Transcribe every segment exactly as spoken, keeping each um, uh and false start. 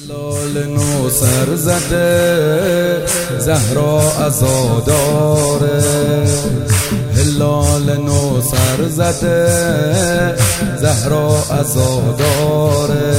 هلال نو سر زده زهرا عزاداره، هلال نو سر زده زهرا عزاداره،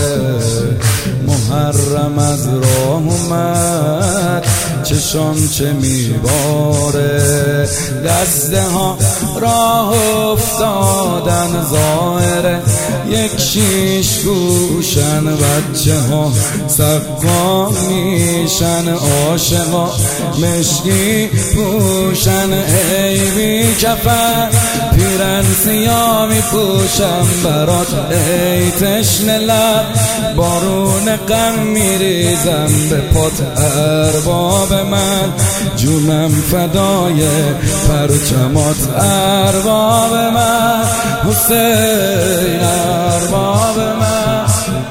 محرم از راه اومد چشام چه میباره، دسته ها راه افتادن ظاهره، یک شیش گوشن بچه ها سقا میشن، عاشقا مشکی پوشن، ای بی کفن پیرن سیاه میپوشم برات، ای تشنه لب بارون غم میریزم به پات، ارباب من جونم فدای پرچمات، ارباب من حسین ارباب من.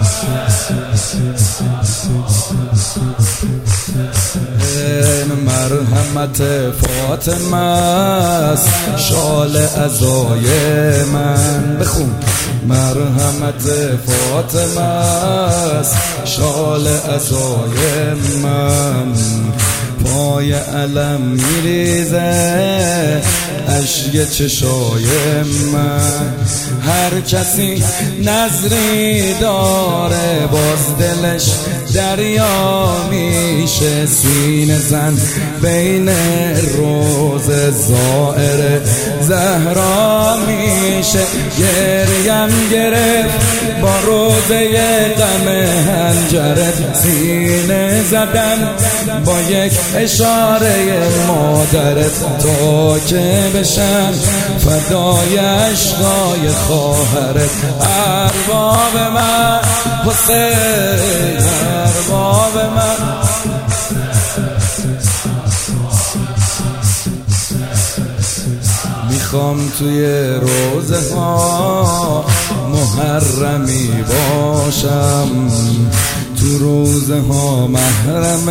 مرحمت فاطمه است شال عزای من، بخون مرحمت فاطمه است شال عزای من، پای علم میریزه اشک چشای من، هر کسی نظری داره باز دلش دریا میشه، سینه زن بین روز زائر زهرا میشه، گریم گرفت با روزه غم هنجرت، سینه زدن با یک اشاره مادرت، تا که بشن فدای عشقای خواهرت، ارباب من حسین ارباب من. میخوام توی روزه ها محرمی باشم، تو روزه ها محرم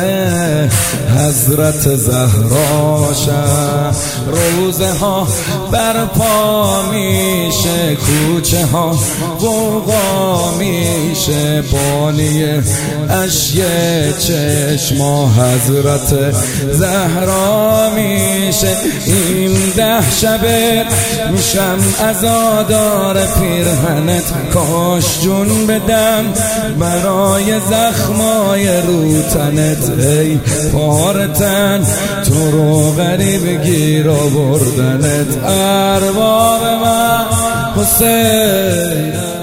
حضرت زهراشم، روزه ها برپا میشه کوچه ها غوغا میشه، بانی اشک چشما حضرت زهرا میشه، این ده شبه میشم عزادار پیرهنت، کاش جون بدم برای زخمای رو تنت، ای پارتن تو رو غریب گیر آوردنت، ارباب من حسین.